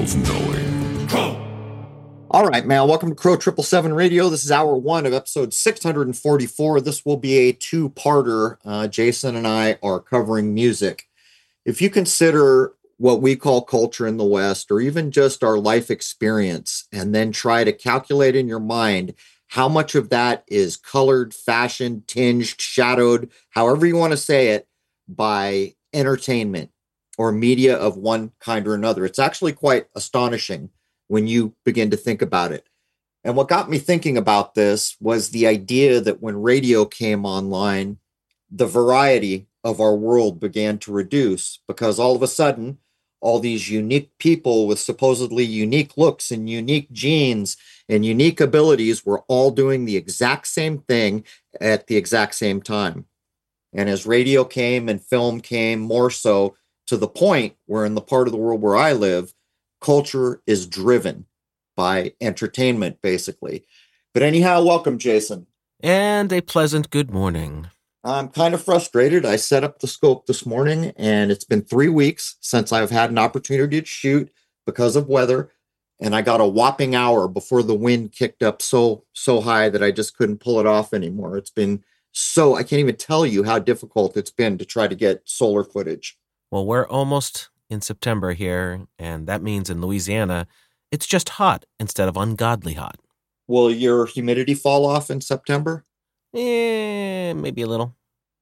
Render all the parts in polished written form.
of knowing. All right, man. Welcome to Crow 777 Radio. This is hour one of episode 644. This will be a two-parter. Jason and I are covering music. If you consider what we call culture in the West, or even just our life experience, and then try to calculate in your mind how much of that is colored, fashioned, tinged, shadowed, however you want to say it, by entertainment or media of one kind or another, it's actually quite astonishing when you begin to think about it. And what got me thinking about this was the idea that when radio came online, the variety of our world began to reduce because all of a sudden, all these unique people with supposedly unique looks and unique genes and unique abilities were all doing the exact same thing at the exact same time. And as radio came and film came more so to the point where in the part of the world where I live, culture is driven by entertainment, basically. But anyhow, welcome, Jason. And a pleasant good morning. I'm kind of frustrated. I set up the scope this morning, and it's been 3 weeks since I've had an opportunity to shoot because of weather. And I got a whopping hour before the wind kicked up so high that I just couldn't pull it off anymore. It's been I can't even tell you how difficult it's been to try to get solar footage. Well, we're almost in September here, and that means in Louisiana, it's just hot instead of ungodly hot. Will your humidity fall off in September? Maybe a little.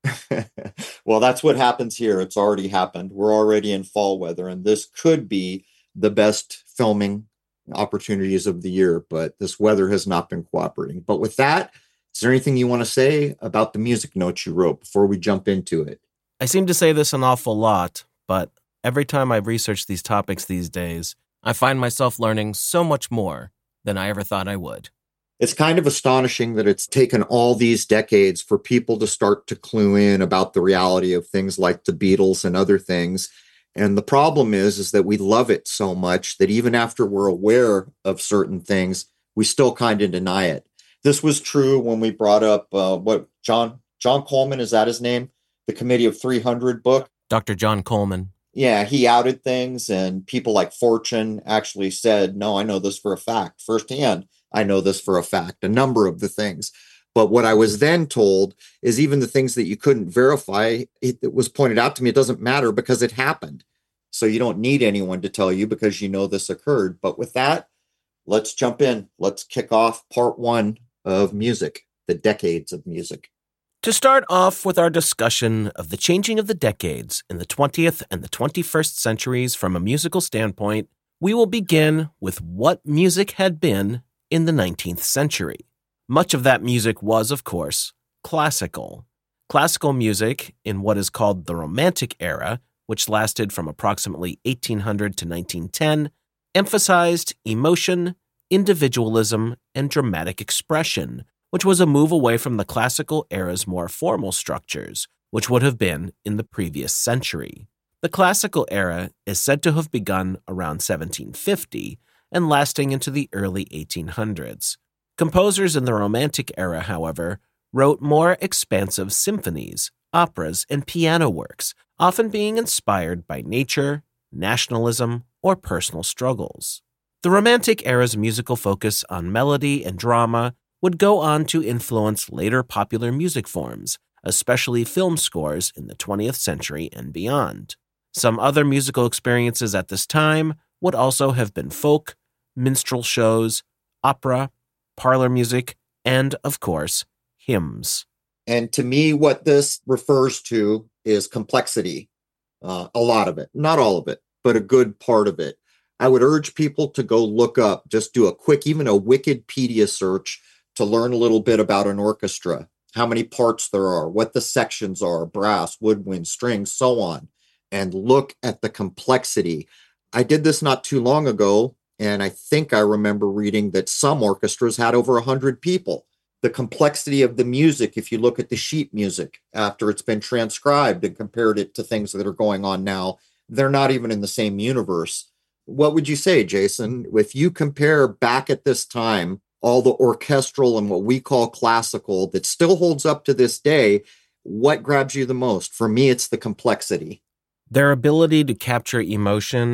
Well, that's what happens here. It's already happened. We're already in fall weather, and this could be the best filming opportunities of the year, but this weather has not been cooperating. But with that, is there anything you want to say about the music notes you wrote before we jump into it? I seem to say this an awful lot, but every time I've researched these topics these days, I find myself learning so much more than I ever thought I would. It's kind of astonishing that it's taken all these decades for people to start to clue in about the reality of things like the Beatles and other things. And the problem is that we love it so much that even after we're aware of certain things, we still kind of deny it. This was true when we brought up John Coleman, is that his name? The Committee of 300 book. Dr. John Coleman. Yeah, he outed things, and people like Fortune actually said, no, I know this for a fact. Firsthand, I know this for a fact, a number of the things. But what I was then told is even the things that you couldn't verify, it was pointed out to me, it doesn't matter because it happened. So you don't need anyone to tell you because you know this occurred. But with that, let's jump in. Let's kick off part one of music, the decades of music. To start off with our discussion of the changing of the decades in the 20th and the 21st centuries from a musical standpoint, we will begin with what music had been in the 19th century. Much of that music was, of course, classical. Classical music in what is called the Romantic era, which lasted from approximately 1800 to 1910, emphasized emotion, individualism, and dramatic expression, which was a move away from the classical era's more formal structures, which would have been in the previous century. The classical era is said to have begun around 1750 and lasting into the early 1800s. Composers in the Romantic era, however, wrote more expansive symphonies, operas, and piano works, often being inspired by nature, nationalism, or personal struggles. The Romantic era's musical focus on melody and drama would go on to influence later popular music forms, especially film scores in the 20th century and beyond. Some other musical experiences at this time would also have been folk, minstrel shows, opera, parlor music, and, of course, hymns. And to me, what this refers to is complexity. A lot of it, not all of it, but a good part of it. I would urge people to go look up, just do a quick, even a Wikipedia search to learn a little bit about an orchestra, how many parts there are, what the sections are, brass, woodwind, strings, so on, and look at the complexity. I did this not too long ago, and I think I remember reading that some orchestras had over 100 people. The complexity of the music, if you look at the sheet music after it's been transcribed and compared it to things that are going on now, they're not even in the same universe. What would you say, Jason, if you compare back at this time, all the orchestral and what we call classical that still holds up to this day, what grabs you the most? For me, it's the complexity. Their ability to capture emotion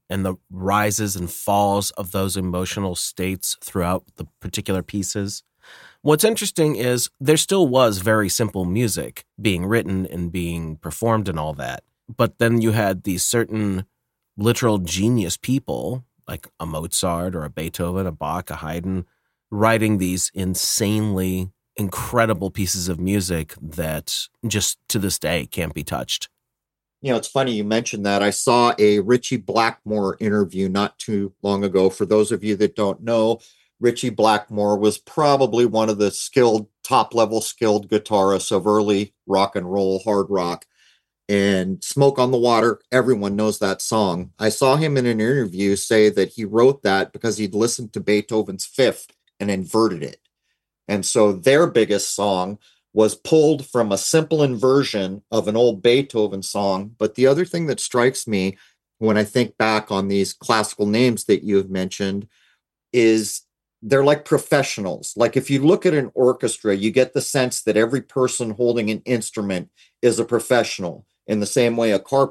and the rises and falls of those emotional states throughout the particular pieces. What's interesting is there still was very simple music being written and being performed and all that. But then you had these certain literal genius people like a Mozart or a Beethoven, a Bach, a Haydn, writing these insanely incredible pieces of music that just to this day can't be touched. You know, it's funny you mentioned that. I saw a Ritchie Blackmore interview not too long ago. For those of you that don't know, Ritchie Blackmore was probably one of the top-level skilled guitarists of early rock and roll, hard rock. And Smoke on the Water, everyone knows that song. I saw him in an interview say that he wrote that because he'd listened to Beethoven's Fifth and inverted it. And so their biggest song was pulled from a simple inversion of an old Beethoven song. But the other thing that strikes me when I think back on these classical names that you have mentioned is they're like professionals. Like if you look at an orchestra, you get the sense that every person holding an instrument is a professional. In the same way,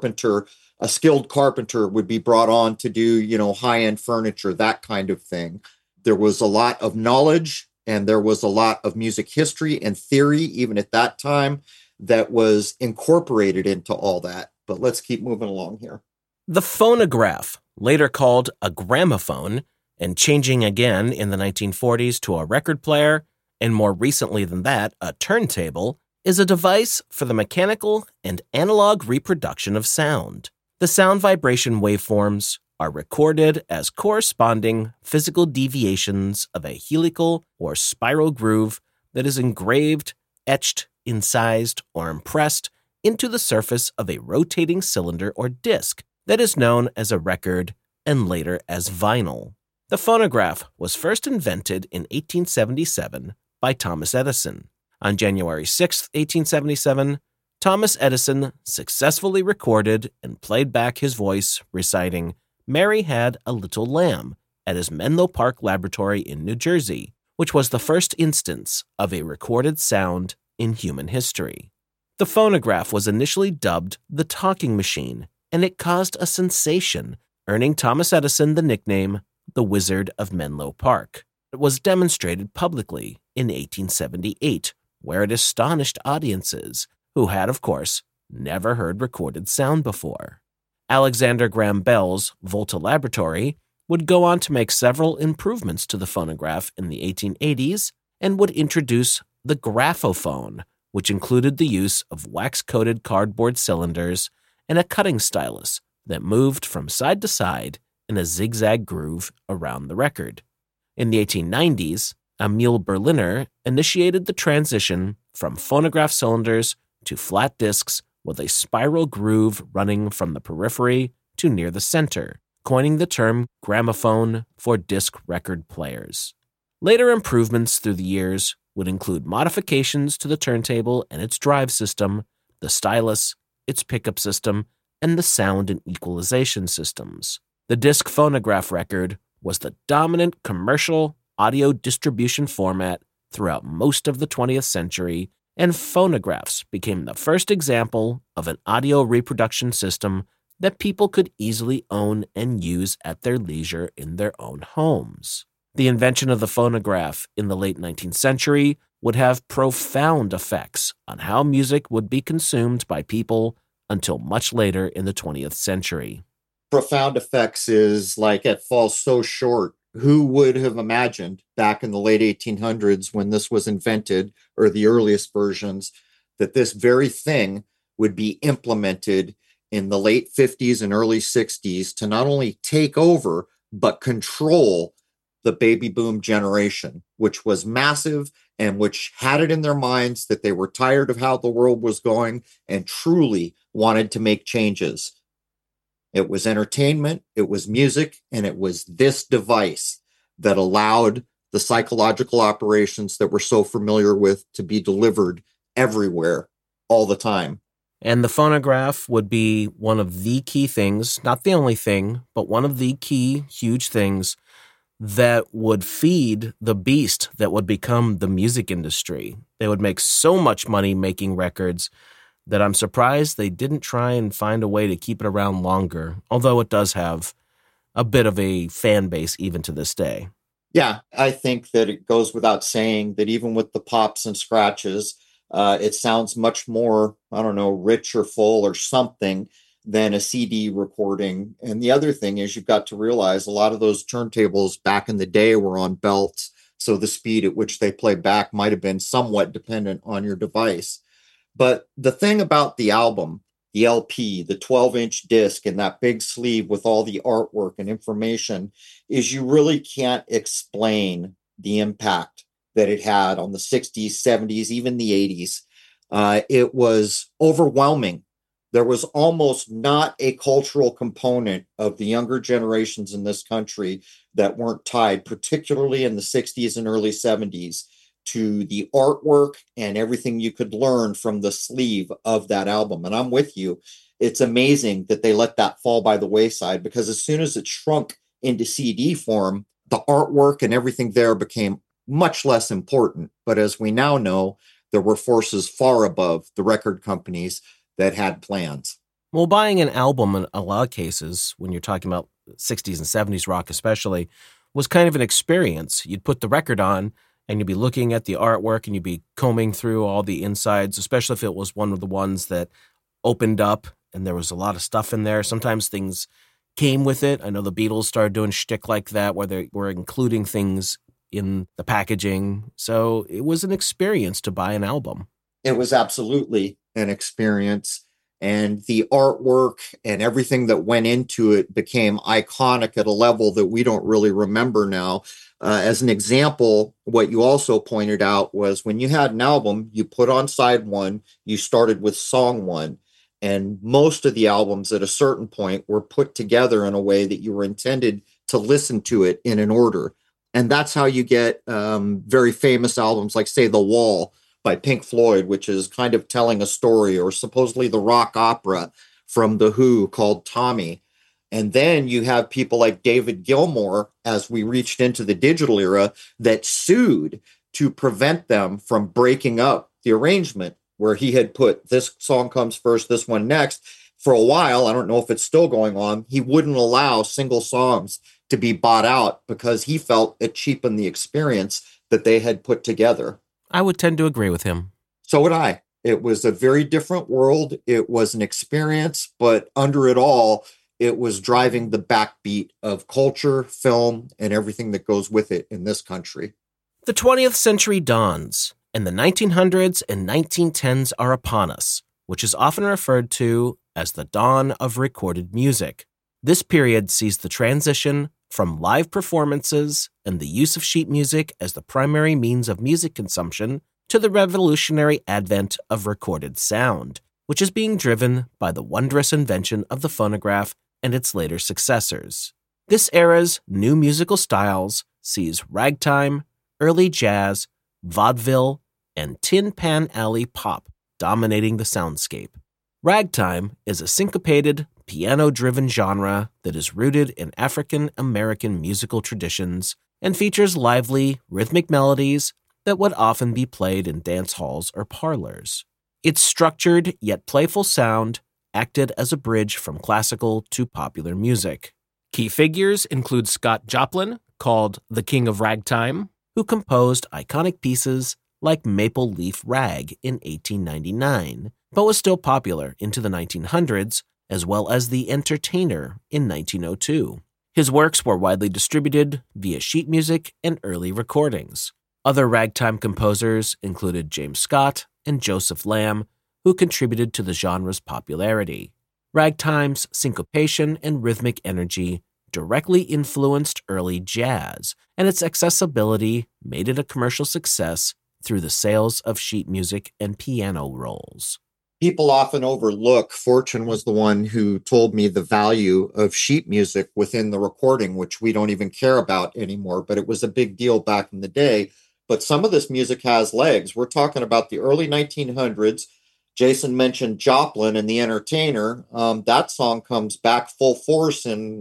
a skilled carpenter would be brought on to do, high-end furniture, that kind of thing. There was a lot of knowledge and there was a lot of music history and theory, even at that time, that was incorporated into all that. But let's keep moving along here. The phonograph, later called a gramophone, and changing again in the 1940s to a record player, and more recently than that, a turntable, is a device for the mechanical and analog reproduction of sound. The sound vibration waveforms are recorded as corresponding physical deviations of a helical or spiral groove that is engraved, etched, incised, or impressed into the surface of a rotating cylinder or disc that is known as a record and later as vinyl. The phonograph was first invented in 1877 by Thomas Edison. On January 6, 1877, Thomas Edison successfully recorded and played back his voice reciting "Mary Had a Little Lamb" at his Menlo Park laboratory in New Jersey, which was the first instance of a recorded sound in human history. The phonograph was initially dubbed the talking machine, and it caused a sensation, earning Thomas Edison the nickname the Wizard of Menlo Park. It was demonstrated publicly in 1878, where it astonished audiences who had, of course, never heard recorded sound before. Alexander Graham Bell's Volta Laboratory would go on to make several improvements to the phonograph in the 1880s and would introduce the graphophone, which included the use of wax-coated cardboard cylinders and a cutting stylus that moved from side to side in a zigzag groove around the record. In the 1890s, Emil Berliner initiated the transition from phonograph cylinders to flat discs with a spiral groove running from the periphery to near the center, coining the term gramophone for disc record players. Later improvements through the years would include modifications to the turntable and its drive system, the stylus, its pickup system, and the sound and equalization systems. The disc phonograph record was the dominant commercial audio distribution format throughout most of the 20th century, and phonographs became the first example of an audio reproduction system that people could easily own and use at their leisure in their own homes. The invention of the phonograph in the late 19th century would have profound effects on how music would be consumed by people until much later in the 20th century. Profound effects is like it falls so short. Who would have imagined back in the late 1800s when this was invented, or the earliest versions, that this very thing would be implemented in the late 50s and early 60s to not only take over, but control the baby boom generation, which was massive and which had it in their minds that they were tired of how the world was going and truly wanted to make changes. It was entertainment, it was music, and it was this device that allowed the psychological operations that we're so familiar with to be delivered everywhere, all the time. And the phonograph would be one of the key things, not the only thing, but one of the key, huge things that would feed the beast that would become the music industry. They would make so much money making records that I'm surprised they didn't try and find a way to keep it around longer, although it does have a bit of a fan base even to this day. Yeah, I think that it goes without saying that even with the pops and scratches, it sounds much more, I don't know, rich or full or something than a CD recording. And the other thing is, you've got to realize a lot of those turntables back in the day were on belts. So the speed at which they play back might have been somewhat dependent on your device. But the thing about the album, the LP, the 12-inch disc, and that big sleeve with all the artwork and information is you really can't explain the impact that it had on the 60s, 70s, even the 80s. It was overwhelming. There was almost not a cultural component of the younger generations in this country that weren't tied, particularly in the 60s and early 70s, to the artwork and everything you could learn from the sleeve of that album. And I'm with you. It's amazing that they let that fall by the wayside, because as soon as it shrunk into CD form, the artwork and everything there became much less important. But as we now know, there were forces far above the record companies that had plans. Well, buying an album in a lot of cases, when you're talking about 60s and 70s rock especially, was kind of an experience. You'd put the record on and you'd be looking at the artwork and you'd be combing through all the insides, especially if it was one of the ones that opened up and there was a lot of stuff in there. Sometimes things came with it. I know the Beatles started doing shtick like that, where they were including things in the packaging. So it was an experience to buy an album. It was absolutely an experience. And the artwork and everything that went into it became iconic at a level that we don't really remember now. As an example, what you also pointed out was when you had an album, you put on side one, you started with song one. And most of the albums at a certain point were put together in a way that you were intended to listen to it in an order. And that's how you get very famous albums like, say, The Wall by Pink Floyd, which is kind of telling a story, or supposedly the rock opera from The Who called Tommy. And then you have people like David Gilmour, as we reached into the digital era, that sued to prevent them from breaking up the arrangement, where he had put this song comes first, this one next. For a while, I don't know if it's still going on, he wouldn't allow single songs to be bought out because he felt it cheapened the experience that they had put together. I would tend to agree with him. So would I. It was a very different world. It was an experience, but under it all, it was driving the backbeat of culture, film, and everything that goes with it in this country. The 20th century dawns, and the 1900s and 1910s are upon us, which is often referred to as the dawn of recorded music. This period sees the transition from live performances and the use of sheet music as the primary means of music consumption to the revolutionary advent of recorded sound, which is being driven by the wondrous invention of the phonograph and its later successors. This era's new musical styles sees ragtime, early jazz, vaudeville, and Tin Pan Alley pop dominating the soundscape. Ragtime is a syncopated, piano-driven genre that is rooted in African American musical traditions and features lively, rhythmic melodies that would often be played in dance halls or parlors. Its structured yet playful sound acted as a bridge from classical to popular music. Key figures include Scott Joplin, called the King of Ragtime, who composed iconic pieces like Maple Leaf Rag in 1899, but was still popular into the 1900s, as well as The Entertainer in 1902. His works were widely distributed via sheet music and early recordings. Other ragtime composers included James Scott and Joseph Lamb, who contributed to the genre's popularity. Ragtime's syncopation and rhythmic energy directly influenced early jazz, and its accessibility made it a commercial success through the sales of sheet music and piano rolls. People often overlook, Fortune was the one who told me the value of sheet music within the recording, which we don't even care about anymore, but it was a big deal back in the day. But some of this music has legs. We're talking about the early 1900s. Jason mentioned Joplin and The Entertainer. That song comes back full force in,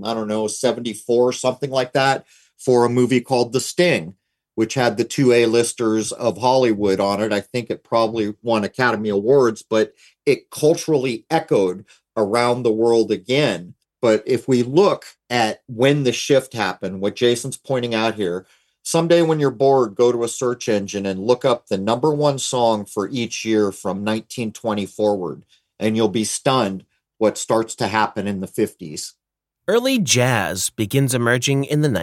74, something like that, for a movie called The Sting, which had the two A-listers of Hollywood on it. I think it probably won Academy Awards, but it culturally echoed around the world again But if we look at when the shift happened, what Jason's pointing out here, someday when you're bored, go to a search engine and look up the number one song for each year from 1920 forward, and you'll be stunned what starts to happen in the 50s. Early jazz begins emerging in the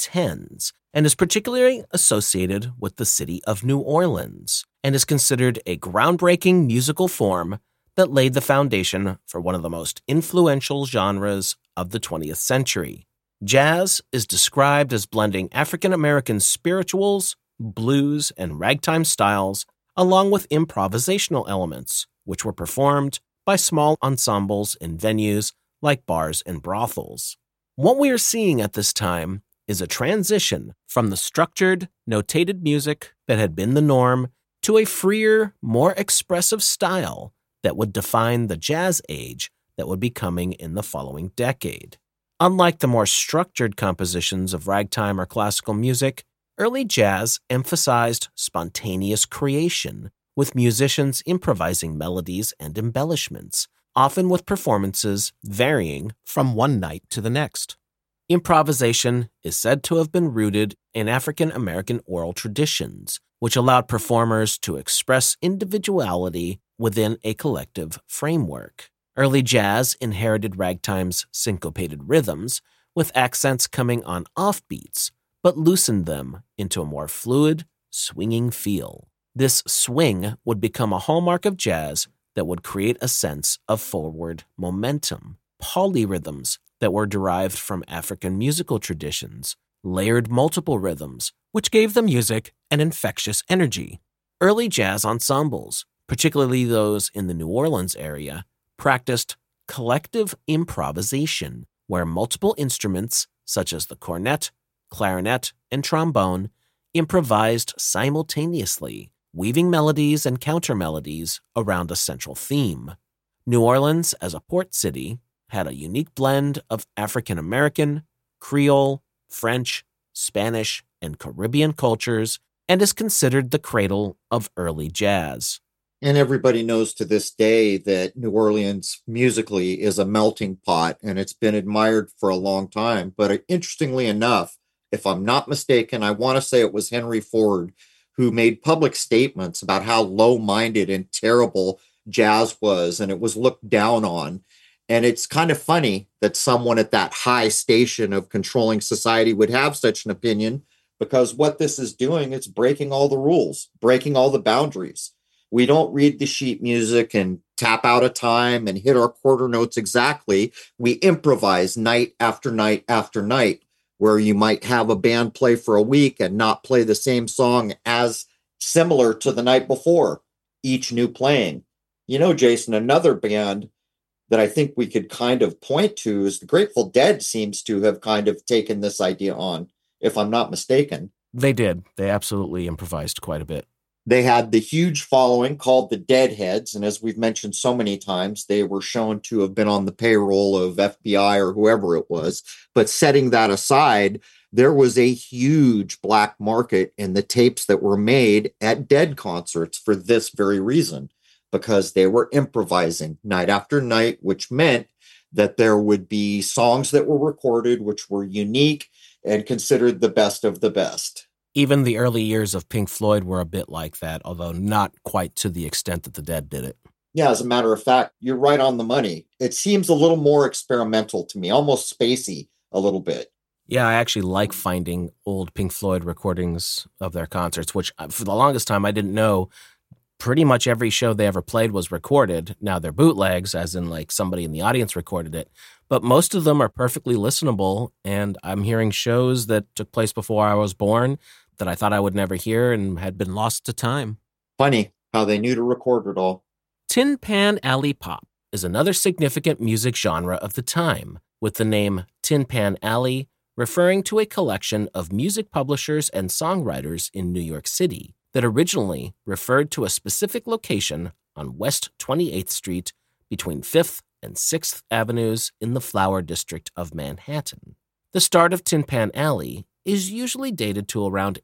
1910s and is particularly associated with the city of New Orleans and is considered a groundbreaking musical form that laid the foundation for one of the most influential genres of the 20th century. Jazz is described as blending African American spirituals, blues, and ragtime styles, along with improvisational elements, which were performed by small ensembles in venues like bars and brothels. What we are seeing at this time is a transition from the structured, notated music that had been the norm to a freer, more expressive style that would define the jazz age that would be coming in the following decade. Unlike the more structured compositions of ragtime or classical music, early jazz emphasized spontaneous creation, with musicians improvising melodies and embellishments, often with performances varying from one night to the next. Improvisation is said to have been rooted in African American oral traditions, which allowed performers to express individuality within a collective framework. Early jazz inherited ragtime's syncopated rhythms, with accents coming on offbeats, but loosened them into a more fluid, swinging feel. This swing would become a hallmark of jazz that would create a sense of forward momentum. Polyrhythms that were derived from African musical traditions layered multiple rhythms, which gave the music an infectious energy. Early jazz ensembles, particularly those in the New Orleans area, practiced collective improvisation, where multiple instruments, such as the cornet, clarinet, and trombone, improvised simultaneously, weaving melodies and counter-melodies around a central theme. New Orleans, as a port city, had a unique blend of African American, Creole, French, Spanish, and Caribbean cultures, and is considered the cradle of early jazz. And everybody knows to this day that New Orleans musically is a melting pot, and it's been admired for a long time. But interestingly enough, if I'm not mistaken, I want to say it was Henry Ford who made public statements about how low-minded and terrible jazz was, and it was looked down on. And it's kind of funny that someone at that high station of controlling society would have such an opinion, because what this is doing, it's breaking all the rules, breaking all the boundaries. We don't read the sheet music and tap out a time and hit our quarter notes exactly. We improvise night after night after night, where you might have a band play for a week and not play the same song as similar to the night before, each new playing. You know, Jason, another band that I think we could kind of point to is the Grateful Dead seems to have kind of taken this idea on, if I'm not mistaken. They did. They absolutely improvised quite a bit. They had the huge following called the Deadheads, and as we've mentioned so many times, they were shown to have been on the payroll of FBI or whoever it was. But setting that aside, there was a huge black market in the tapes that were made at Dead concerts for this very reason, because they were improvising night after night, which meant that there would be songs that were recorded which were unique and considered the best of the best. Even the early years of Pink Floyd were a bit like that, although not quite to the extent that the Dead did it. Yeah, as a matter of fact, you're right on the money. It seems a little more experimental to me, almost spacey a little bit. Yeah, I actually like finding old Pink Floyd recordings of their concerts, which for the longest time I didn't know pretty much every show they ever played was recorded. Now they're bootlegs, as in like somebody in the audience recorded it, but most of them are perfectly listenable, and I'm hearing shows that took place before I was born that I thought I would never hear and had been lost to time. Funny how they knew to record it all. Tin Pan Alley Pop is another significant music genre of the time, with the name Tin Pan Alley referring to a collection of music publishers and songwriters in New York City that originally referred to a specific location on West 28th Street between 5th and 6th Avenues in the Flower District of Manhattan. The start of Tin Pan Alley is usually dated to around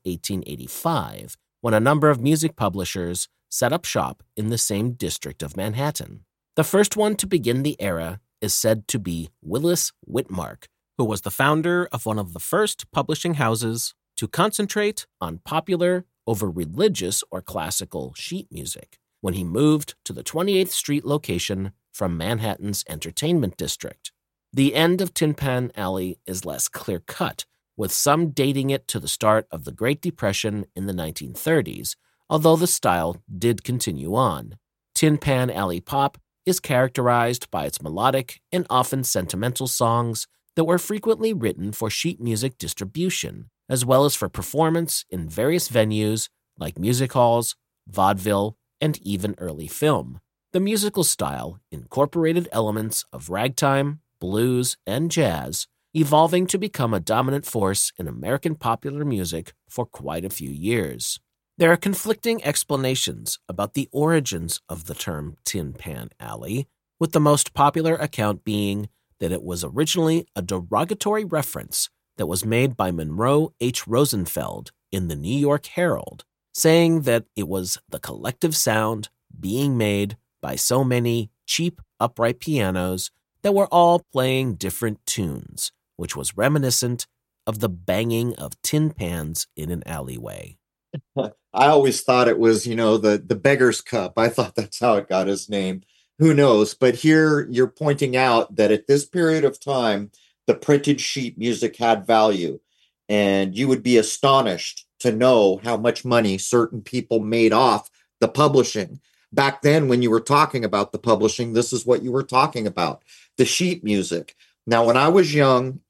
1885, when a number of music publishers set up shop in the same district of Manhattan. The first one to begin the era is said to be Willis Whitmark, who was the founder of one of the first publishing houses to concentrate on popular over religious or classical sheet music when he moved to the 28th Street location from Manhattan's entertainment district. The end of Tin Pan Alley is less clear-cut, with some dating it to the start of the Great Depression in the 1930s, although the style did continue on. Tin Pan Alley pop is characterized by its melodic and often sentimental songs that were frequently written for sheet music distribution, as well as for performance in various venues like music halls, vaudeville, and even early film. The musical style incorporated elements of ragtime, blues, and jazz, evolving to become a dominant force in American popular music for quite a few years. There are conflicting explanations about the origins of the term Tin Pan Alley, with the most popular account being that it was originally a derogatory reference that was made by Monroe H. Rosenfeld in the New York Herald, saying that it was the collective sound being made by so many cheap upright pianos that were all playing different tunes, which was reminiscent of the banging of tin pans in an alleyway. I always thought it was, the beggar's cup. I thought that's how it got his name. Who knows? But here you're pointing out that at this period of time, the printed sheet music had value. And you would be astonished to know how much money certain people made off the publishing. Back then, when you were talking about the publishing, this is what you were talking about, the sheet music. Now, when I was young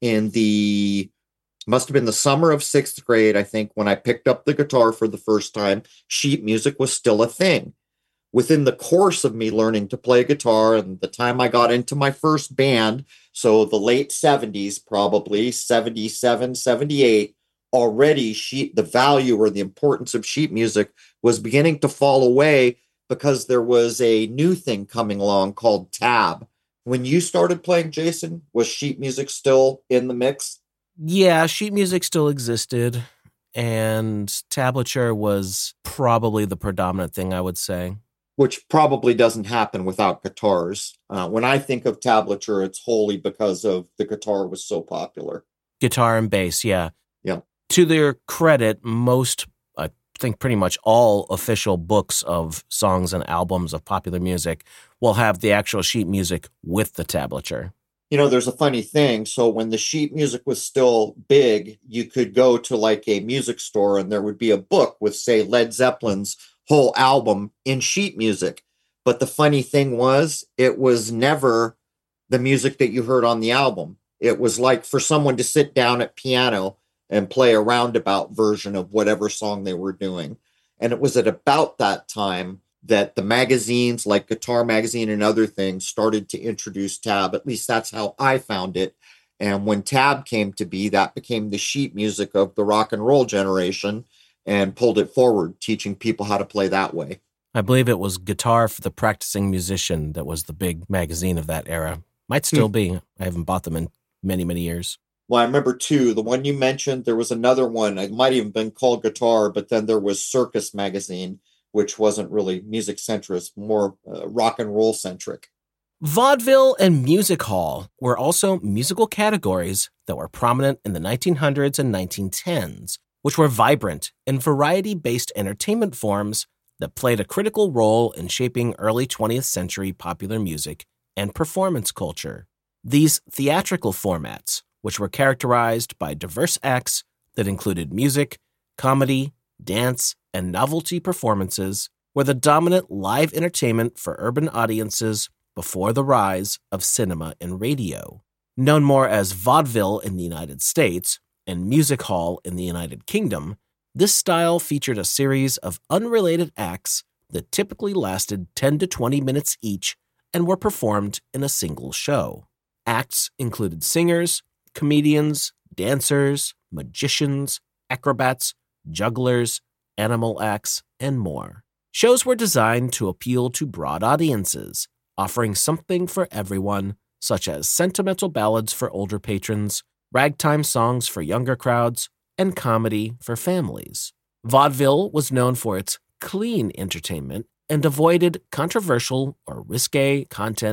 must have been the summer of 6th grade, I think, when I picked up the guitar for the first time, sheet music was still a thing. Within the course of me learning to play guitar and the time I got into my first band, so the late 70s, probably 77, 78, already the value or the importance of sheet music was beginning to fall away because there was a new thing coming along called tab. When you started playing, Jason, was sheet music still in the mix? Yeah, sheet music still existed, and tablature was probably the predominant thing, I would say. Which probably doesn't happen without guitars. When I think of tablature, it's wholly because of the guitar was so popular. Guitar and bass, yeah. Yeah. To their credit, I think pretty much all official books of songs and albums of popular music will have the actual sheet music with the tablature. There's a funny thing. So when the sheet music was still big, you could go to like a music store and there would be a book with, say, Led Zeppelin's whole album in sheet music. But the funny thing was, it was never the music that you heard on the album. It was like for someone to sit down at piano and play a roundabout version of whatever song they were doing. And it was at about that time that the magazines like Guitar Magazine and other things started to introduce tab. At least that's how I found it. And when tab came to be, that became the sheet music of the rock and roll generation and pulled it forward, teaching people how to play that way. I believe it was Guitar for the Practicing Musician that was the big magazine of that era. Might still be. I haven't bought them in many, many years. Well, I remember, too, the one you mentioned, there was another one. It might even been called Guitar, but then there was Circus Magazine, which wasn't really music-centric, more rock and roll-centric. Vaudeville and music hall were also musical categories that were prominent in the 1900s and 1910s, which were vibrant and variety-based entertainment forms that played a critical role in shaping early 20th century popular music and performance culture. These theatrical formats, which were characterized by diverse acts that included music, comedy, dance, and novelty performances, were the dominant live entertainment for urban audiences before the rise of cinema and radio. Known more as vaudeville in the United States and music hall in the United Kingdom, this style featured a series of unrelated acts that typically lasted 10 to 20 minutes each and were performed in a single show. Acts included singers, comedians, dancers, magicians, acrobats, jugglers, animal acts, and more. Shows were designed to appeal to broad audiences, offering something for everyone, such as sentimental ballads for older patrons, ragtime songs for younger crowds, and comedy for families. Vaudeville was known for its clean entertainment and avoided controversial or risque content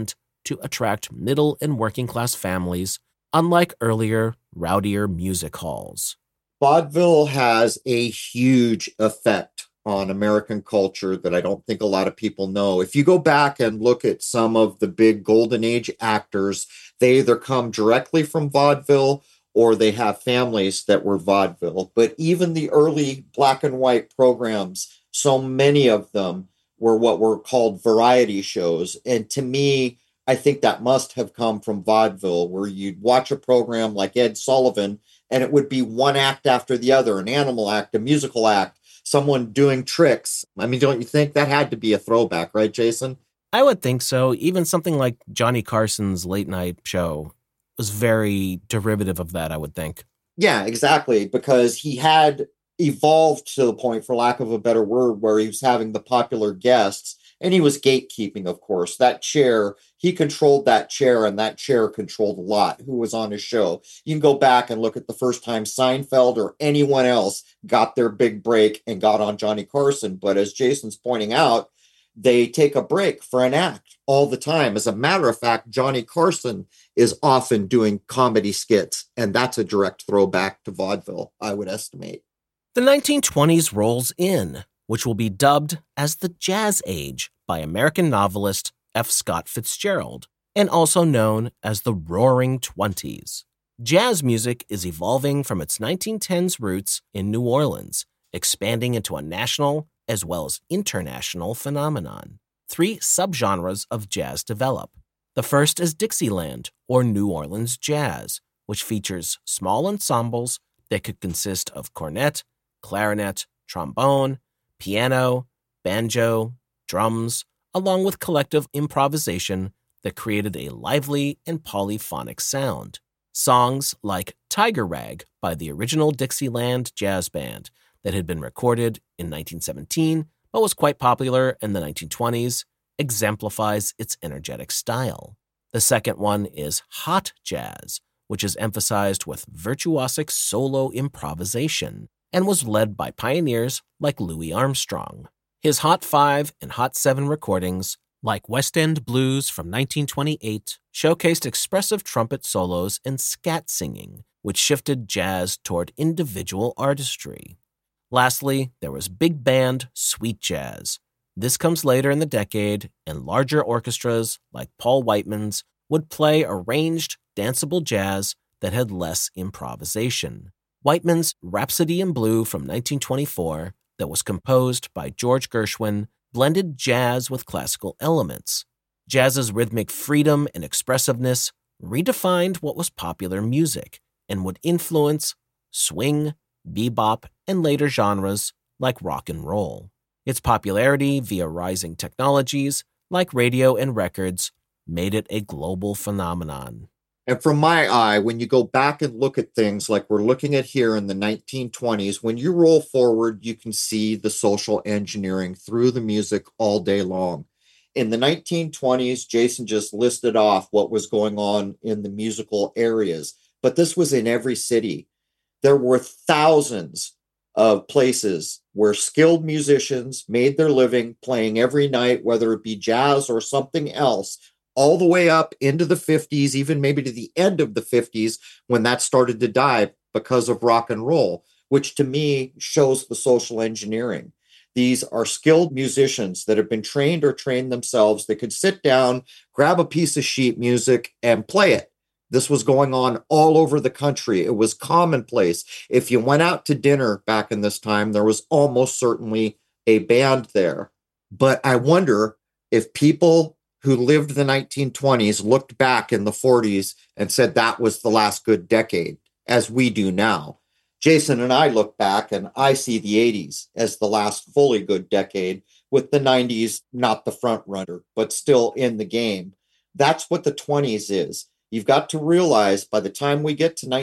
to attract middle and working class families, unlike earlier, rowdier music halls. Vaudeville has a huge effect on American culture that I don't think a lot of people know. If you go back and look at some of the big Golden Age actors, they either come directly from vaudeville or they have families that were vaudeville. But even the early black and white programs, so many of them were what were called variety shows. And to me, I think that must have come from vaudeville, where you'd watch a program like Ed Sullivan, and it would be one act after the other, an animal act, a musical act, someone doing tricks. I mean, don't you think that had to be a throwback, right, Jason? I would think so. Even something like Johnny Carson's late night show was very derivative of that, I would think. Yeah, exactly. Because he had evolved to the point, for lack of a better word, where he was having the popular guests and he was gatekeeping, of course. That chair, he controlled that chair, and that chair controlled a lot who was on his show. You can go back and look at the first time Seinfeld or anyone else got their big break and got on Johnny Carson. But as Jason's pointing out, they take a break for an act all the time. As a matter of fact, Johnny Carson is often doing comedy skits, and that's a direct throwback to vaudeville, I would estimate. The 1920s rolls in, which will be dubbed as the Jazz Age by American novelist F. Scott Fitzgerald, and also known as the Roaring Twenties. Jazz music is evolving from its 1910s roots in New Orleans, expanding into a national as well as international phenomenon. 3 subgenres of jazz develop. The first is Dixieland, or New Orleans jazz, which features small ensembles that could consist of cornet, clarinet, trombone, piano, banjo, drums, along with collective improvisation that created a lively and polyphonic sound. Songs like Tiger Rag by the original Dixieland Jazz Band that had been recorded in 1917 but was quite popular in the 1920s exemplifies its energetic style. The second one is hot jazz, which is emphasized with virtuosic solo improvisation and was led by pioneers like Louis Armstrong. His Hot 5 and Hot 7 recordings, like West End Blues from 1928, showcased expressive trumpet solos and scat singing, which shifted jazz toward individual artistry. Lastly, there was big band sweet jazz. This comes later in the decade, and larger orchestras like Paul Whiteman's would play arranged, danceable jazz that had less improvisation. Whiteman's Rhapsody in Blue from 1924, that was composed by George Gershwin, blended jazz with classical elements. Jazz's rhythmic freedom and expressiveness redefined what was popular music and would influence swing, bebop, and later genres like rock and roll. Its popularity via rising technologies like radio and records made it a global phenomenon. And from my eye, when you go back and look at things like we're looking at here in the 1920s, when you roll forward, you can see the social engineering through the music all day long. In the 1920s, Jason just listed off what was going on in the musical areas, but this was in every city. There were thousands of places where skilled musicians made their living playing every night, whether it be jazz or something else, all the way up into the 50s, even maybe to the end of the 50s, when that started to die because of rock and roll, which to me shows the social engineering. These are skilled musicians that have been trained or trained themselves. They could sit down, grab a piece of sheet music, and play it. This was going on all over the country. It was commonplace. If you went out to dinner back in this time, there was almost certainly a band there. But I wonder if people who lived the 1920s looked back in the 40s and said that was the last good decade, as we do now. Jason and I look back and I see the 80s as the last fully good decade, with the 90s not the front runner, but still in the game. That's what the 20s is. You've got to realize by the time we get to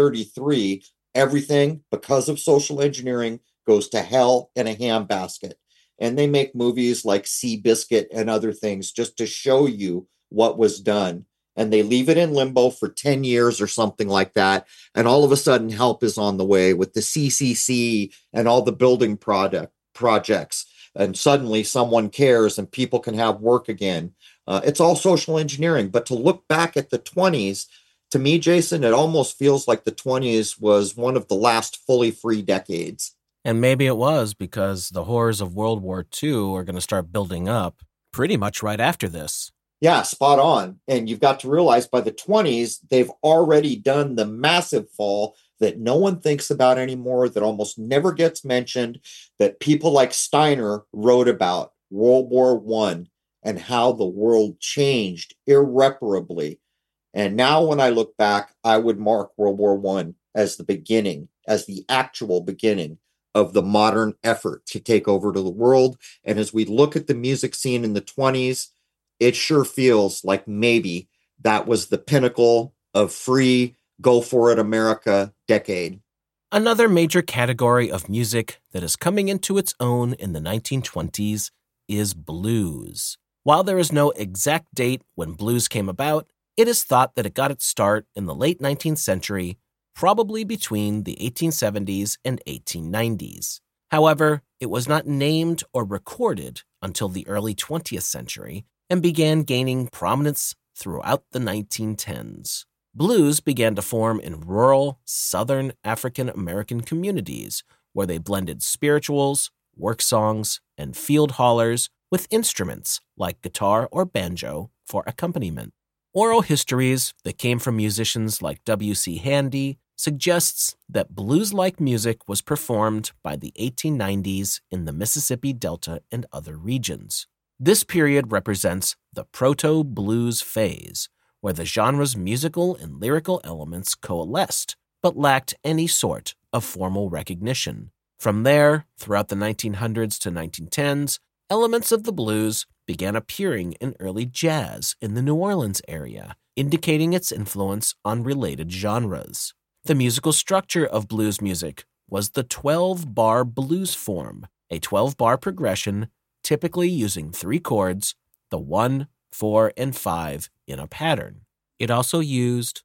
1933, everything, because of social engineering, goes to hell in a handbasket. And they make movies like Seabiscuit and other things just to show you what was done. And they leave it in limbo for 10 years or something like that. And all of a sudden, help is on the way with the CCC and all the building projects. And suddenly someone cares and people can have work again. It's all social engineering. But to look back at the 20s, to me, Jason, it almost feels like the 20s was one of the last fully free decades. And maybe it was because the horrors of World War II are going to start building up pretty much right after this. Yeah, spot on. And you've got to realize by the 20s, they've already done the massive fall that no one thinks about anymore, that almost never gets mentioned, that people like Steiner wrote about, World War One, and how the world changed irreparably. And now when I look back, I would mark World War One as the beginning, as the actual beginning of the modern effort to take over to the world. And as we look at the music scene in the 20s, it sure feels like maybe that was the pinnacle of free, go for it America decade. Another major category of music that is coming into its own in the 1920s is blues. While there is no exact date when blues came about, it is thought that it got its start in the late 19th century, probably between the 1870s and 1890s. However, it was not named or recorded until the early 20th century and began gaining prominence throughout the 1910s. Blues began to form in rural, southern African American communities where they blended spirituals, work songs, and field hollers with instruments like guitar or banjo for accompaniment. Oral histories that came from musicians like W.C. Handy suggests that blues-like music was performed by the 1890s in the Mississippi Delta and other regions. This period represents the proto-blues phase, where the genre's musical and lyrical elements coalesced, but lacked any sort of formal recognition. From there, throughout the 1900s to 1910s, elements of the blues began appearing in early jazz in the New Orleans area, indicating its influence on related genres. The musical structure of blues music was the 12-bar blues form, a 12-bar progression typically using 3 chords, the 1, 4, and 5 in a pattern. It also used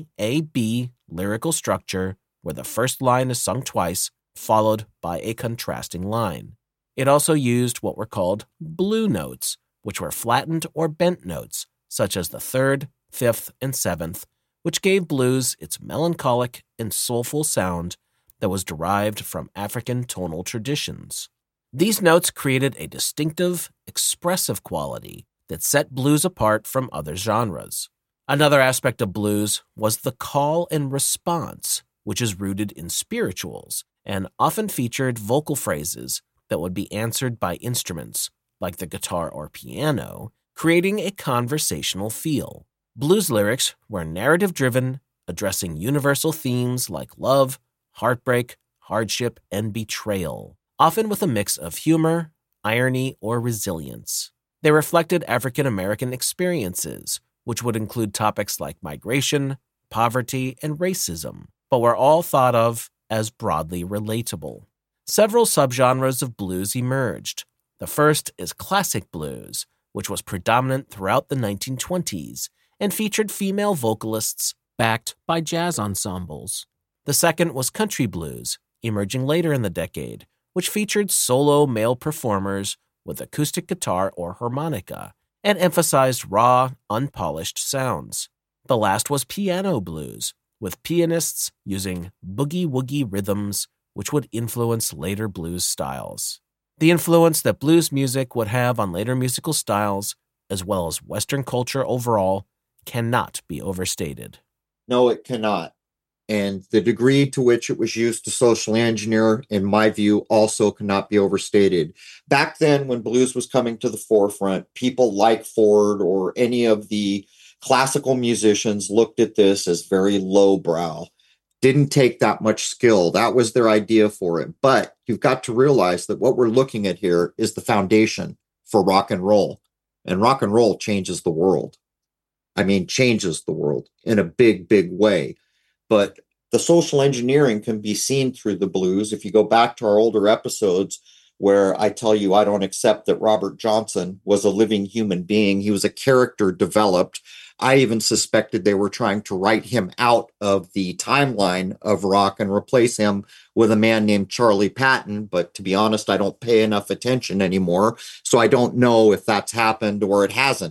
A-A-B lyrical structure where the first line is sung twice, followed by a contrasting line. It also used what were called blue notes, which were flattened or bent notes, such as the 3rd, 5th, and 7th, which gave blues its melancholic and soulful sound that was derived from African tonal traditions. These notes created a distinctive, expressive quality that set blues apart from other genres. Another aspect of blues was the call and response, which is rooted in spirituals and often featured vocal phrases that would be answered by instruments, like the guitar or piano, creating a conversational feel. Blues lyrics were narrative-driven, addressing universal themes like love, heartbreak, hardship, and betrayal, often with a mix of humor, irony, or resilience. They reflected African American experiences, which would include topics like migration, poverty, and racism, but were all thought of as broadly relatable. Several subgenres of blues emerged. The first is classic blues, which was predominant throughout the 1920s and featured female vocalists backed by jazz ensembles. The second was country blues, emerging later in the decade, which featured solo male performers with acoustic guitar or harmonica and emphasized raw, unpolished sounds. The last was piano blues, with pianists using boogie-woogie rhythms which would influence later blues styles. The influence that blues music would have on later musical styles, as well as Western culture overall, cannot be overstated. No, it cannot. And the degree to which it was used to socially engineer, in my view, also cannot be overstated. Back then, when blues was coming to the forefront, people like Ford or any of the classical musicians looked at this as very lowbrow. Didn't take that much skill. That was their idea for it. But you've got to realize that what we're looking at here is the foundation for rock and roll. And rock and roll changes the world. I mean, changes the world in a big, big way. But the social engineering can be seen through the blues. If you go back to our older episodes where I tell you I don't accept that Robert Johnson was a living human being, he was a character developed. I even suspected they were trying to write him out of the timeline of rock and replace him with a man named Charlie Patton. But to be honest, I don't pay enough attention anymore. So I don't know if that's happened or it hasn't.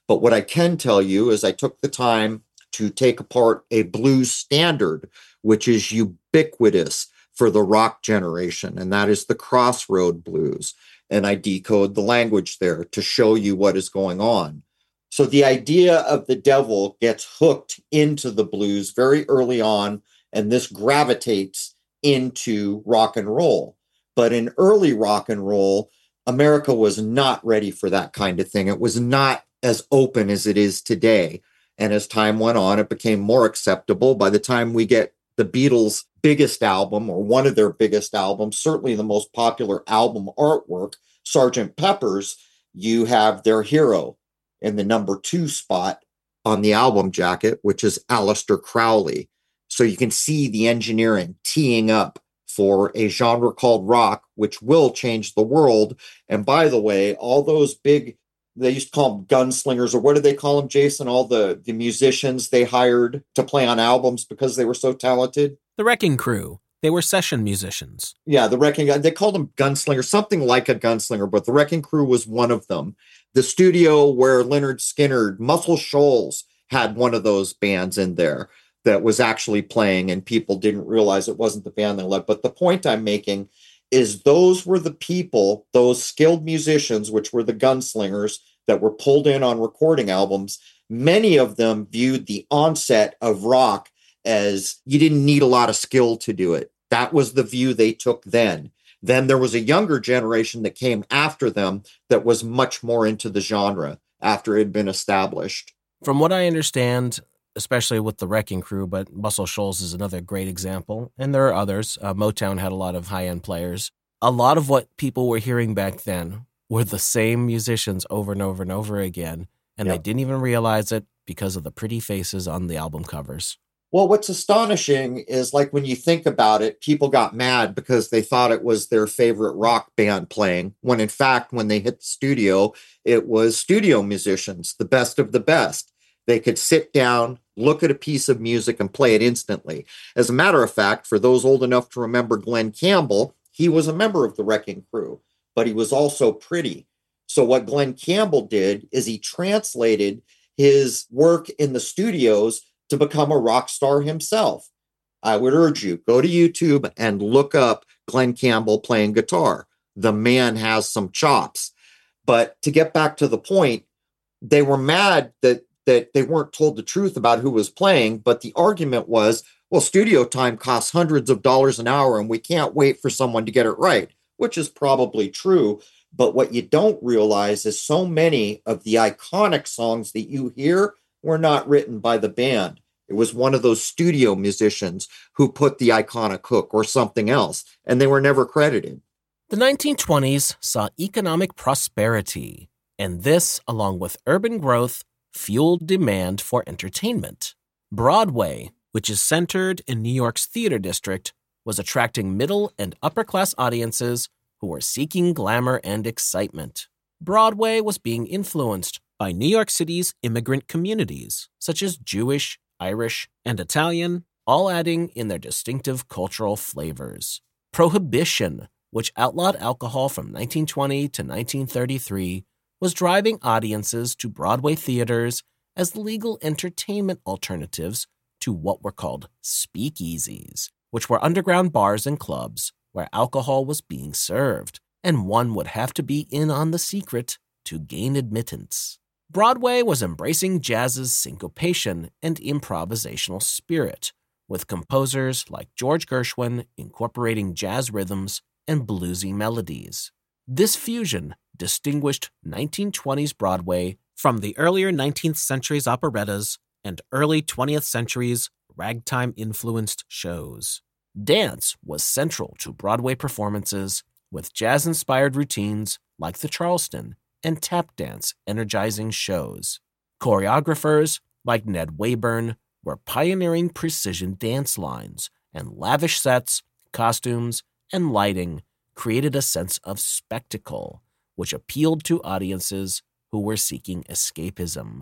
But what I can tell you is I took the time to take apart a blues standard, which is ubiquitous for the rock generation, and that is the Crossroad Blues. And I decode the language there to show you what is going on. So the idea of the devil gets hooked into the blues very early on, and this gravitates into rock and roll. But in early rock and roll, America was not ready for that kind of thing. It was not as open as it is today. And as time went on, it became more acceptable. By the time we get the Beatles' biggest album, or one of their biggest albums, certainly the most popular album artwork, Sgt. Pepper's, you have their hero in the number 2 spot on the album jacket, which is Aleister Crowley. So you can see the engineering teeing up for a genre called rock, which will change the world. And by the way, all those big, they used to call them gunslingers, or what do they call them, Jason? All the musicians they hired to play on albums because they were so talented. The Wrecking Crew. They were session musicians. Yeah, the Wrecking, they called them gunslingers, something like a gunslinger, but the Wrecking Crew was one of them. The studio where Lynyrd Skynyrd, Muscle Shoals, had one of those bands in there that was actually playing, and people didn't realize it wasn't the band they loved. But the point I'm making is those were the people, those skilled musicians, which were the gunslingers that were pulled in on recording albums. Many of them viewed the onset of rock as you didn't need a lot of skill to do it. That was the view they took then. Then there was a younger generation that came after them that was much more into the genre after it had been established. From what I understand, especially with the Wrecking Crew, but Muscle Shoals is another great example, and there are others. Motown had a lot of high-end players. A lot of what people were hearing back then were the same musicians over and over and over again, and They didn't even realize it because of the pretty faces on the album covers. Well, what's astonishing is, like, when you think about it, people got mad because they thought it was their favorite rock band playing, when in fact, when they hit the studio, it was studio musicians, the best of the best. They could sit down, look at a piece of music, and play it instantly. As a matter of fact, for those old enough to remember Glen Campbell, he was a member of the Wrecking Crew, but he was also pretty. So what Glen Campbell did is he translated his work in the studios to become a rock star himself. I would urge you, go to YouTube and look up Glen Campbell playing guitar. The man has some chops. But to get back to the point, they were mad that they weren't told the truth about who was playing, but the argument was, well, studio time costs hundreds of dollars an hour, and we can't wait for someone to get it right, which is probably true. But what you don't realize is so many of the iconic songs that you hear were not written by the band. It was one of those studio musicians who put the iconic hook or something else, and they were never credited. The 1920s saw economic prosperity, and this, along with urban growth, fueled demand for entertainment. Broadway, which is centered in New York's theater district, was attracting middle and upper-class audiences who were seeking glamour and excitement. Broadway was being influenced by New York City's immigrant communities, such as Jewish, Irish, and Italian, all adding in their distinctive cultural flavors. Prohibition, which outlawed alcohol from 1920 to 1933, was driving audiences to Broadway theaters as legal entertainment alternatives to what were called speakeasies, which were underground bars and clubs where alcohol was being served, and one would have to be in on the secret to gain admittance. Broadway was embracing jazz's syncopation and improvisational spirit, with composers like George Gershwin incorporating jazz rhythms and bluesy melodies. This fusion distinguished 1920s Broadway from the earlier 19th century's operettas and early 20th century's ragtime-influenced shows. Dance was central to Broadway performances, with jazz-inspired routines like the Charleston and tap dance energizing shows. Choreographers like Ned Wayburn were pioneering precision dance lines, and lavish sets, costumes, and lighting created a sense of spectacle, which appealed to audiences who were seeking escapism.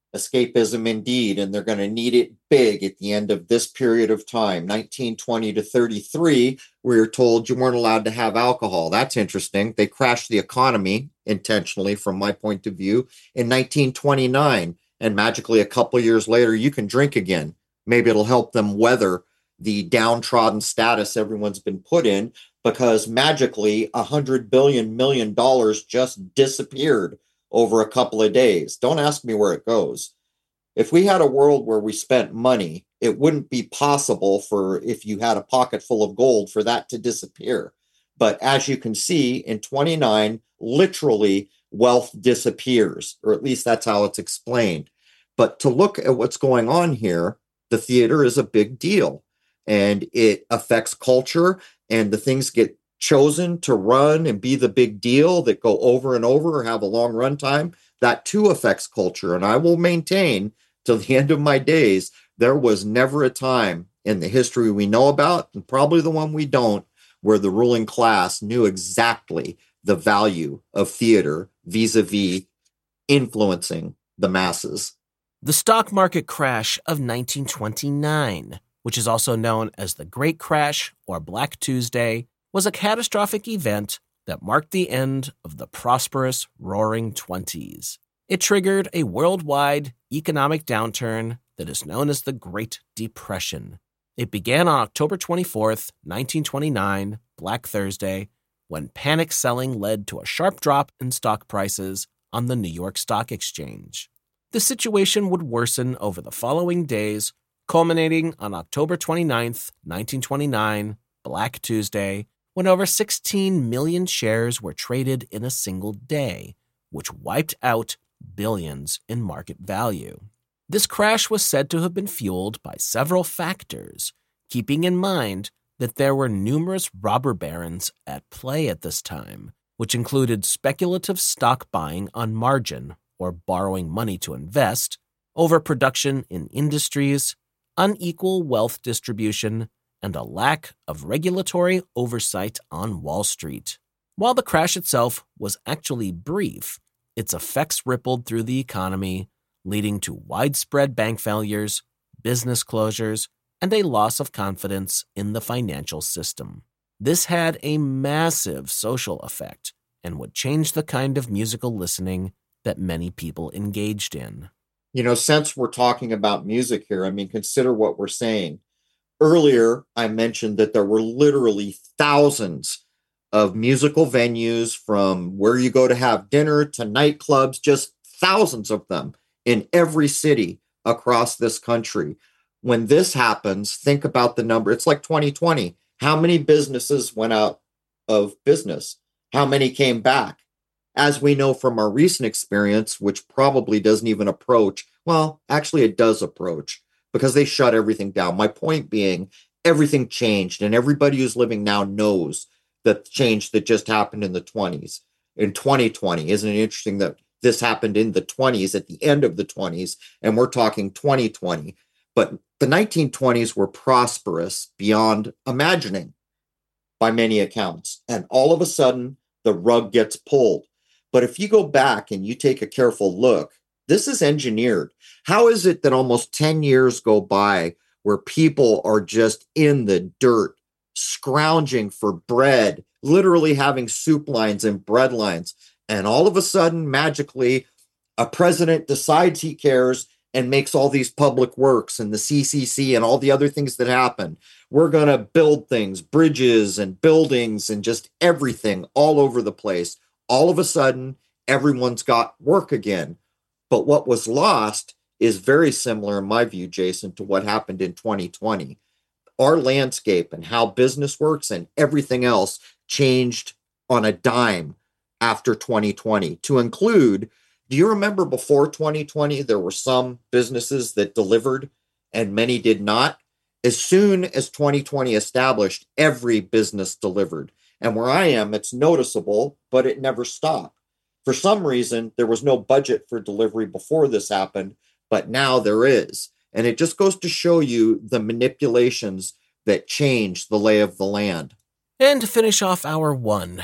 Escapism indeed, and they're going to need it big at the end of this period of time. 1920 to 33, we were told you weren't allowed to have alcohol. That's interesting. They crashed the economy intentionally, from my point of view, in 1929. And magically, a couple years later, you can drink again. Maybe it'll help them weather the downtrodden status everyone's been put in, because magically $100 billion just disappeared over a couple of days. Don't ask me where it goes. If we had a world where we spent money, it wouldn't be possible for, if you had a pocket full of gold, for that to disappear. But as you can see, in 29, literally wealth disappears, or at least that's how it's explained. But to look at what's going on here, the theater is a big deal, and it affects culture, and the things get chosen to run and be the big deal that go over and over or have a long runtime. That too affects culture. And I will maintain till the end of my days, there was never a time in the history we know about, and probably the one we don't, where the ruling class knew exactly the value of theater vis-a-vis influencing the masses. The stock market crash of 1929, which is also known as the Great Crash or Black Tuesday, was a catastrophic event that marked the end of the prosperous Roaring Twenties. It triggered a worldwide economic downturn that is known as the Great Depression. It began on October 24th, 1929, Black Thursday, when panic selling led to a sharp drop in stock prices on the New York Stock Exchange. The situation would worsen over the following days, culminating on October 29th, 1929, Black Tuesday, when over 16 million shares were traded in a single day, which wiped out billions in market value. This crash was said to have been fueled by several factors, keeping in mind that there were numerous robber barons at play at this time, which included speculative stock buying on margin or borrowing money to invest, overproduction in industries, unequal wealth distribution, and a lack of regulatory oversight on Wall Street. While the crash itself was actually brief, its effects rippled through the economy, leading to widespread bank failures, business closures, and a loss of confidence in the financial system. This had a massive social effect and would change the kind of musical listening that many people engaged in. You know, since we're talking about music here, I mean, consider what we're saying. Earlier, I mentioned that there were literally thousands of musical venues, from where you go to have dinner to nightclubs, just thousands of them in every city across this country. When this happens, think about the number. It's like 2020. How many businesses went out of business? How many came back? As we know from our recent experience, which probably doesn't even approach, well, actually it does approach, because they shut everything down. My point being, everything changed, and everybody who's living now knows the change that just happened in the 20s. In 2020, isn't it interesting that this happened in the 20s, at the end of the 20s, and we're talking 2020. But the 1920s were prosperous beyond imagining by many accounts. And all of a sudden, the rug gets pulled. But if you go back and you take a careful look, this is engineered. How is it that almost 10 years go by where people are just in the dirt, scrounging for bread, literally having soup lines and bread lines, and all of a sudden, magically, a president decides he cares and makes all these public works and the CCC and all the other things that happen? We're going to build things, bridges and buildings and just everything all over the place. All of a sudden, everyone's got work again. But what was lost is very similar, in my view, Jason, to what happened in 2020. Our landscape and how business works and everything else changed on a dime after 2020, to include, do you remember before 2020, there were some businesses that delivered and many did not? As soon as 2020 established, every business delivered. And where I am, it's noticeable, but it never stopped. For some reason, there was no budget for delivery before this happened, but now there is. And it just goes to show you the manipulations that change the lay of the land. And to finish off hour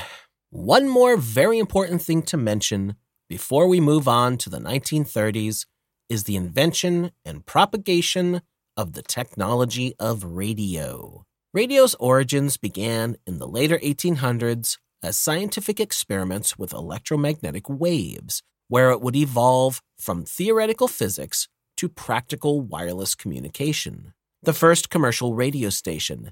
one more very important thing to mention before we move on to the 1930s is the invention and propagation of the technology of radio. Radio's origins began in the later 1800s as scientific experiments with electromagnetic waves, where it would evolve from theoretical physics to practical wireless communication. The first commercial radio station,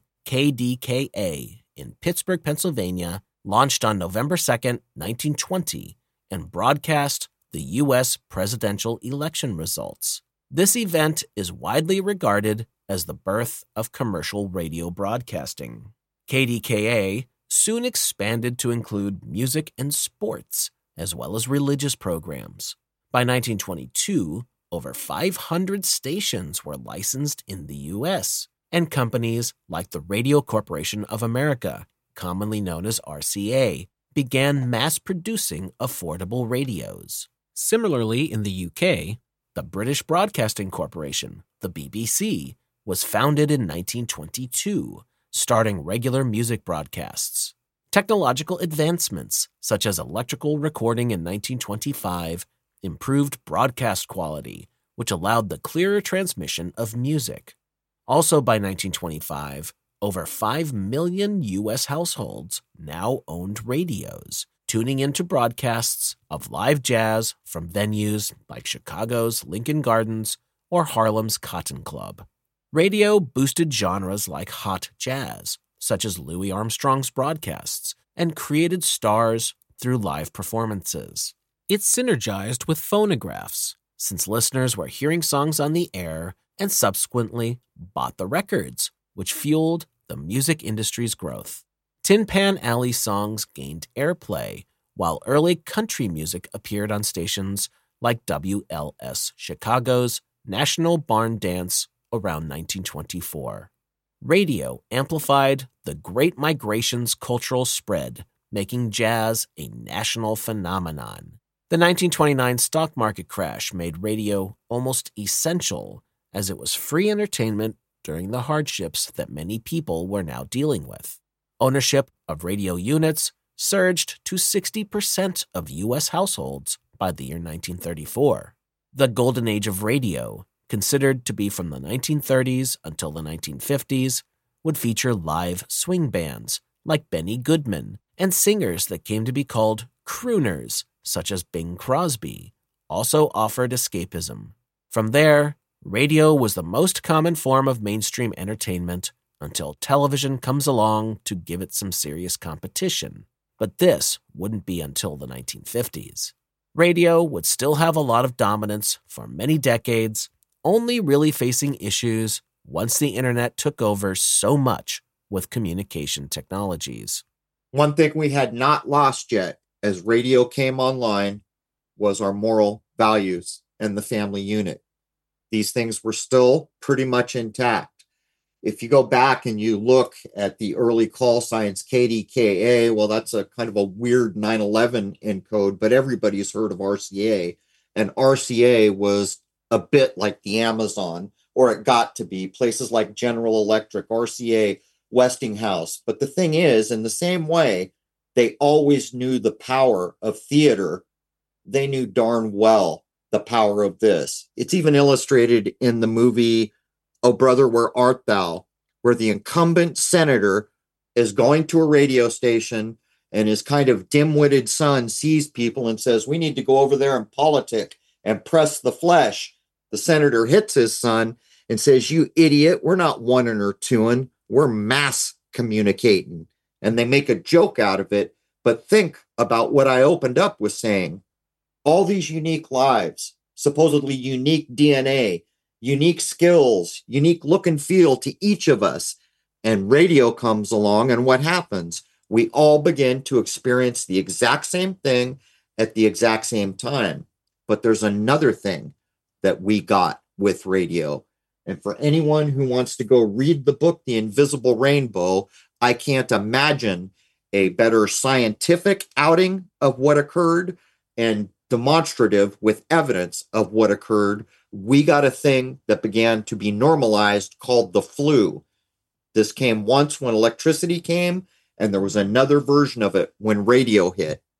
KDKA, in Pittsburgh, Pennsylvania, launched on November 2, 1920, and broadcast the U.S. presidential election results. This event is widely regarded as the birth of commercial radio broadcasting. KDKA soon expanded to include music and sports, as well as religious programs. By 1922, over 500 stations were licensed in the U.S., and companies like the Radio Corporation of America, commonly known as RCA, began mass-producing affordable radios. Similarly, in the UK, the British Broadcasting Corporation, the BBC, was founded in 1922, starting regular music broadcasts. Technological advancements, such as electrical recording in 1925, improved broadcast quality, which allowed the clearer transmission of music. Also by 1925, over 5 million U.S. households now owned radios, tuning into broadcasts of live jazz from venues like Chicago's Lincoln Gardens or Harlem's Cotton Club. Radio boosted genres like hot jazz, such as Louis Armstrong's broadcasts, and created stars through live performances. It synergized with phonographs, since listeners were hearing songs on the air and subsequently bought the records, which fueled the music industry's growth. Tin Pan Alley songs gained airplay, while early country music appeared on stations like WLS Chicago's National Barn Dance around 1924. Radio amplified the Great Migration's cultural spread, making jazz a national phenomenon. The 1929 stock market crash made radio almost essential, as it was free entertainment during the hardships that many people were now dealing with. Ownership of radio units surged to 60% of U.S. households by the year 1934. The golden age of radio, considered to be from the 1930s until the 1950s, would feature live swing bands like Benny Goodman and singers that came to be called crooners, such as Bing Crosby, also offered escapism. From there, radio was the most common form of mainstream entertainment until television comes along to give it some serious competition. But this wouldn't be until the 1950s. Radio would still have a lot of dominance for many decades, only really facing issues once the internet took over so much with communication technologies. One thing we had not lost yet as radio came online was our moral values and the family unit. These things were still pretty much intact. If you go back and you look at the early call signs, KDKA, well, that's a kind of a weird 911 encode, but everybody's heard of RCA. And RCA was a bit like the Amazon, or it got to be places like General Electric, RCA, Westinghouse. But the thing is, in the same way, they always knew the power of theater. They knew darn well the power of this. It's even illustrated in the movie Oh Brother, Where Art Thou?, where the incumbent senator is going to a radio station and his kind of dim-witted son sees people and says, we need to go over there and politic and press the flesh. The senator hits his son and says, you idiot, we're not oneing or twoing, we're mass communicating. And they make a joke out of it. But think about what I opened up with saying. All these unique lives, supposedly unique DNA, unique skills, unique look and feel to each of us. And radio comes along, and what happens? We all begin to experience the exact same thing at the exact same time. But there's another thing that we got with radio. And for anyone who wants to go read the book, The Invisible Rainbow, I can't imagine a better scientific outing of what occurred and demonstrative with evidence of what occurred. We got a thing that began to be normalized called the flu. This came once when electricity came, and there was another version of it when radio hit.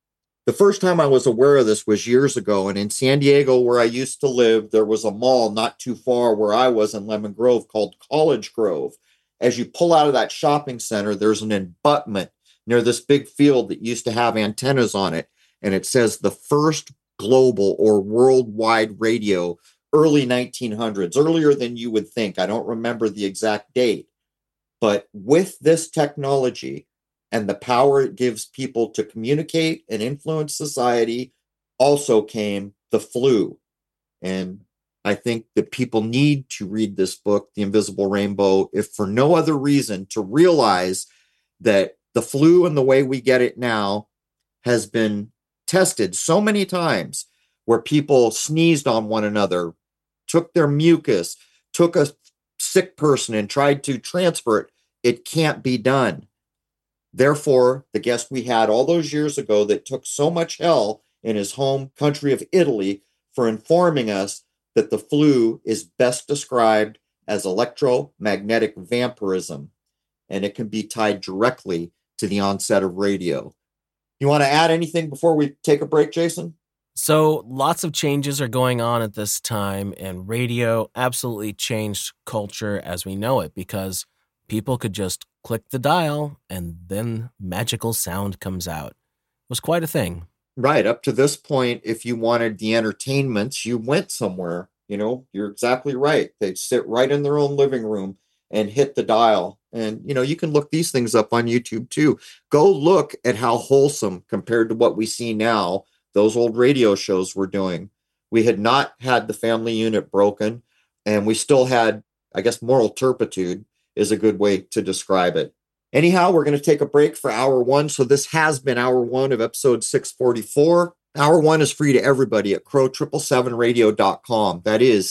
The first time I was aware of this was years ago. And in San Diego, where I used to live, there was a mall not too far where I was in Lemon Grove called College Grove. As you pull out of that shopping center, there's an abutment near this big field that used to have antennas on it. And it says the first global or worldwide radio, early 1900s, earlier than you would think. I don't remember the exact date. But with this technology and the power it gives people to communicate and influence society, also came the flu. And I think that people need to read this book, The Invisible Rainbow, if for no other reason, to realize that the flu and the way we get it now has been tested so many times, where people sneezed on one another, took their mucus, took a sick person and tried to transfer it. It can't be done. Therefore, the guest we had all those years ago that took so much hell in his home country of Italy for informing us that the flu is best described as electromagnetic vampirism, and it can be tied directly to the onset of radio. You want to add anything before we take a break, Jason? So lots of changes are going on at this time, and radio absolutely changed culture as we know it, because people could just click the dial and then magical sound comes out. It was quite a thing. Right. Up to this point, if you wanted the entertainments, you went somewhere. You're exactly right. They'd sit right in their own living room and hit the dial. And, you can look these things up on YouTube too. Go look at how wholesome compared to what we see now, those old radio shows were doing. We had not had the family unit broken, and we still had, I guess, moral turpitude is a good way to describe it. Anyhow, we're going to take a break for hour one. So this has been hour one of episode 644. Hour one is free to everybody at crow777radio.com. That is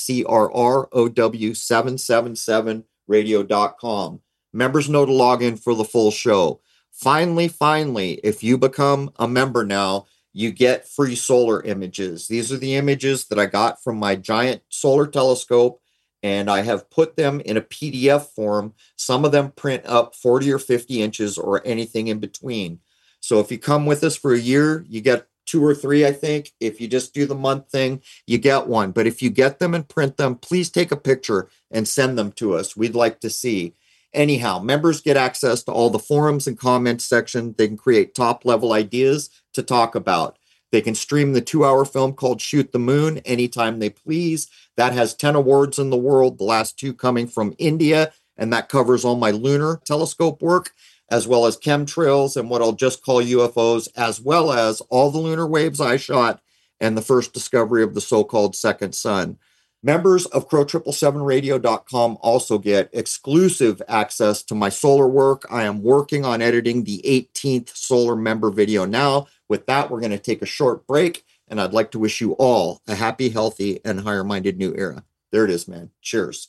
CRROW777radio.com. Members know to log in for the full show. Finally, if you become a member now, you get free solar images. These are the images that I got from my giant solar telescope, and I have put them in a PDF form. Some of them print up 40 or 50 inches or anything in between. So if you come with us for a year, you get 2 or 3, I think. If you just do the month thing, you get 1. But if you get them and print them, please take a picture and send them to us. We'd like to see. Anyhow, members get access to all the forums and comments section. They can create top-level ideas to talk about. They can stream the 2-hour film called Shoot the Moon anytime they please. That has 10 awards in the world, the last 2 coming from India, and that covers all my lunar telescope work, as well as chemtrails and what I'll just call UFOs, as well as all the lunar waves I shot and the first discovery of the so-called second sun. Members of crow777radio.com also get exclusive access to my solar work. I am working on editing the 18th solar member video now. With that, we're going to take a short break, and I'd like to wish you all a happy, healthy, and higher-minded new era. There it is, man. Cheers.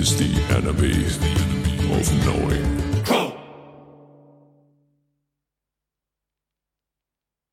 is the enemy of knowing.